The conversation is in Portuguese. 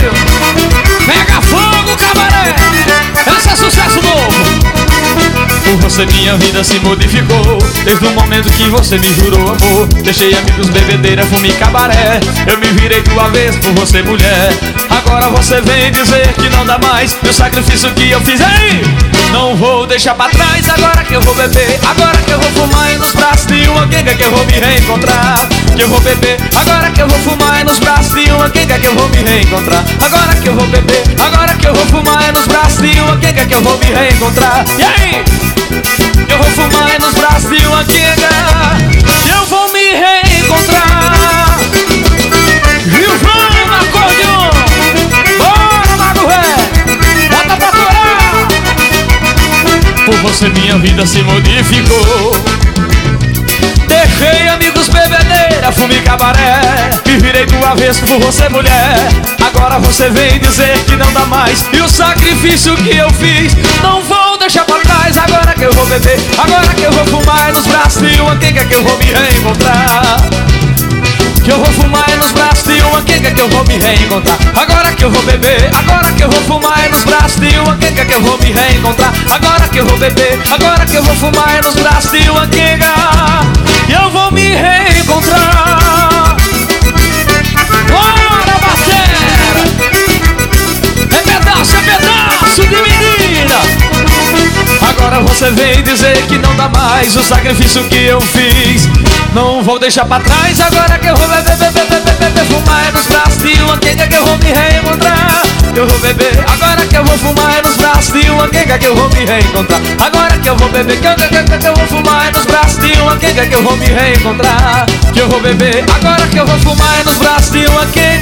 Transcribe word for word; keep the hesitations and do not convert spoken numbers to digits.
Emílio. Pega fogo, cabaré. Esse é sucesso novo. Por você minha vida se modificou. Desde o momento que você me jurou amor. Deixei amigos, bebedeira, fume e cabaré. Eu me virei do avesso por você, mulher. Agora você vem dizer que não dá mais. E o sacrifício que eu fiz aí não vou deixar pra trás. Agora que eu vou beber, agora que eu vou fumar e nos braços de uma quenga que eu vou me reencontrar. Que eu vou beber, agora que eu vou fumar e nos braços de uma quenga que eu vou me reencontrar. Agora que eu vou beber, agora que eu vou fumar e nos braços de uma quenga que eu vou me reencontrar. E aí? Eu vou fumar nos braços de uma quenga que eu vou me reencontrar. Gilvão, acordeon. Bora, Mago Ré, bota pra torar. Por você minha vida se modificou. Deixei amigos, bebedeira, fume e cabaré. Me virei do avesso por você, mulher. Agora você vem dizer que não dá mais. E o sacrifício que eu fiz não vou deixar pra trás. Agora que eu vou beber, agora que eu vou fumar nos braços de uma quenga que eu vou me reencontrar. Que eu vou fumar nos braços de uma quenga que eu vou me reencontrar. Agora que eu vou beber, agora que eu vou fumar nos braços de uma quenga que eu vou me reencontrar. Agora que eu vou beber, agora que eu vou fumar nos braços de uma quenga que eu vou me reencontrar. Bora, batera! É pedaço, é pedaço de menina. Agora você vem dizer que não dá mais. O sacrifício que eu fiz não vou deixar pra trás. Agora que eu vou beber, beber, beber, beber, fumar nos braços de uma quenga que eu vou me reencontrar. Que eu vou beber, agora que eu vou fumar nos braços de uma quenga que eu vou me reencontrar. Agora que eu vou beber, que eu, que, que, que eu vou fumar nos braços de uma quenga que eu vou me reencontrar. Que eu vou beber, agora que eu vou fumar nos braços de uma quenga